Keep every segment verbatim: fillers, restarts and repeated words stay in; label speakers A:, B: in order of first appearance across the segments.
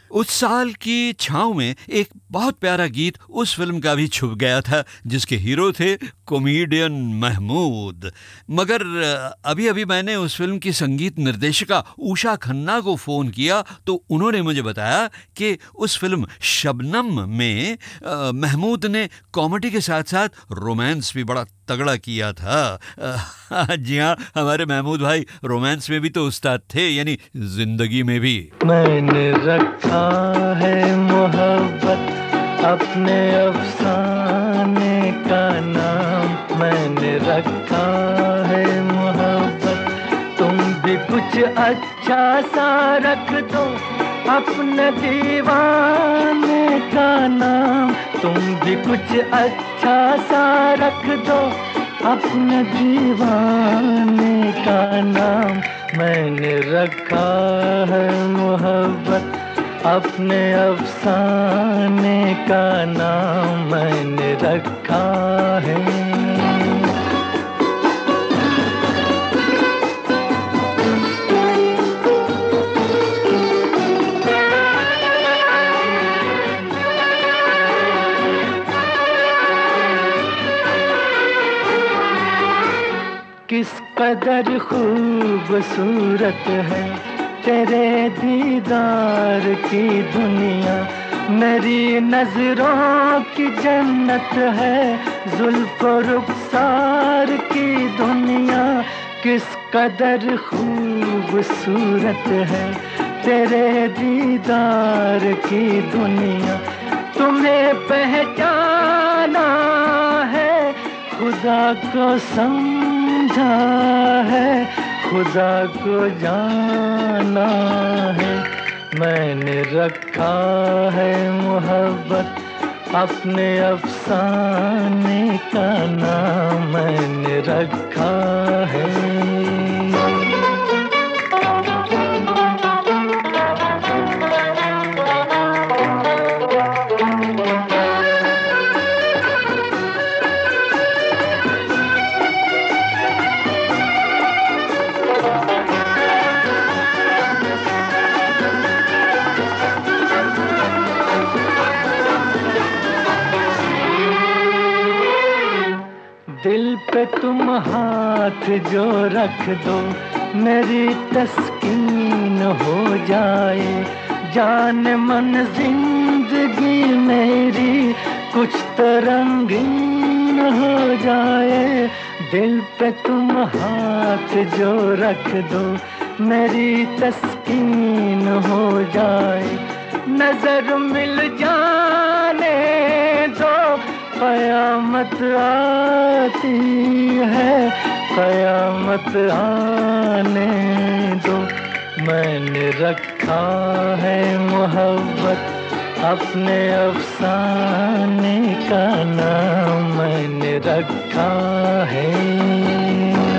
A: उस साल की छाँव में एक बहुत प्यारा गीत उस फिल्म का भी छुप गया था, जिसके हीरो थे कॉमेडियन महमूद। मगर अभी अभी मैंने उस फिल्म की संगीत निर्देशिका उषा खन्ना को फ़ोन किया तो उन्होंने मुझे बताया कि उस फिल्म शबनम में आ, महमूद ने कॉमेडी के साथ साथ रोमांस भी बड़ा तगड़ा किया था। आ, जी हाँ, हमारे महमूद भाई रोमांस में भी तो उस्ताद थे, यानी जिंदगी में भी।
B: मैंने रखा है मोहब्बत अपने अफसाने का नाम, मैंने रखा है मोहब्बत, तुम भी कुछ अच्छा सा रख दो अपने दीवाने का नाम, तुम भी कुछ अच्छा सा रख दो अपने दीवाने का नाम, मैंने रखा है मोहब्बत अपने अफसाने का नाम, मैंने रखा है। किस कदर खूबसूरत है तेरे दीदार की दुनिया, मेरी नजरों की जन्नत है जुल्फ रुखसार की दुनिया, किस कदर खूबसूरत है तेरे दीदार की दुनिया, तुम्हें पहचाना है खुदा को समझा है, खुदा को जाना है, मैंने रखा है मोहब्बत अपने अफसाने का नाम, मैंने रखा है। दिल पे तुम हाथ जो रख दो मेरी तस्कीन हो जाए, जान मन जिंदगी मेरी कुछ तो रंगीन हो जाए, दिल पे तुम हाथ जो रख दो मेरी तस्कीन हो जाए, नजर मिल जाने दो कयामत आती है, कयामत आने दो, मैंने रखा है मोहब्बत अपने अफसाने का नाम, मैंने रखा है।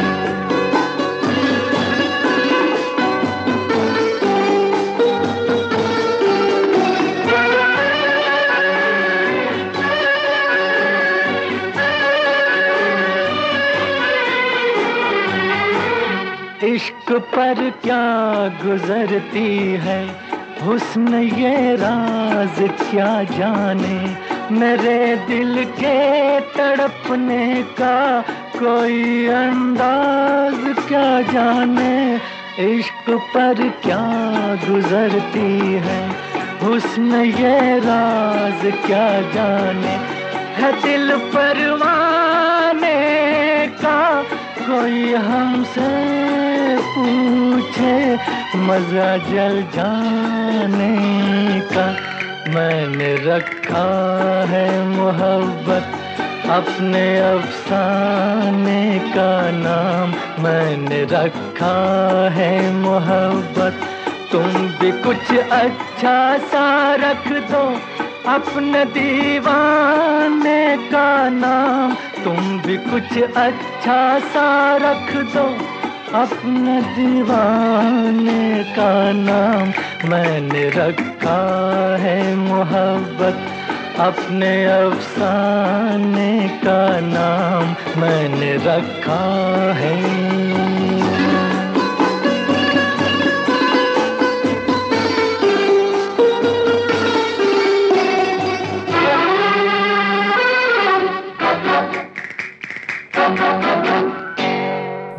B: इश्क पर क्या गुजरती है हुस्न ये राज क्या जाने, मेरे दिल के तड़पने का कोई अंदाज क्या जाने, इश्क पर क्या गुजरती है हुस्न ये राज क्या जाने, है दिल परवाने का कोई हमसे पूछे मजा जल जाने का, मैंने रखा है मोहब्बत अपने अफसाने का नाम, मैंने रखा है मोहब्बत, तुम भी कुछ अच्छा सा रख दो अपने दीवाने का नाम, तुम भी कुछ अच्छा सा रख दो अपने दीवाने का नाम, मैंने रखा है मोहब्बत अपने अफसाने का नाम, मैंने रखा है।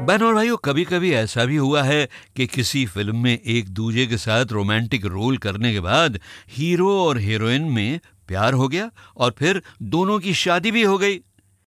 A: बहन और भाइयों, कभी कभी ऐसा भी हुआ है कि किसी फिल्म में एक दूजे के साथ रोमांटिक रोल करने के बाद हीरो और हीरोइन में प्यार हो गया और फिर दोनों की शादी भी हो गई।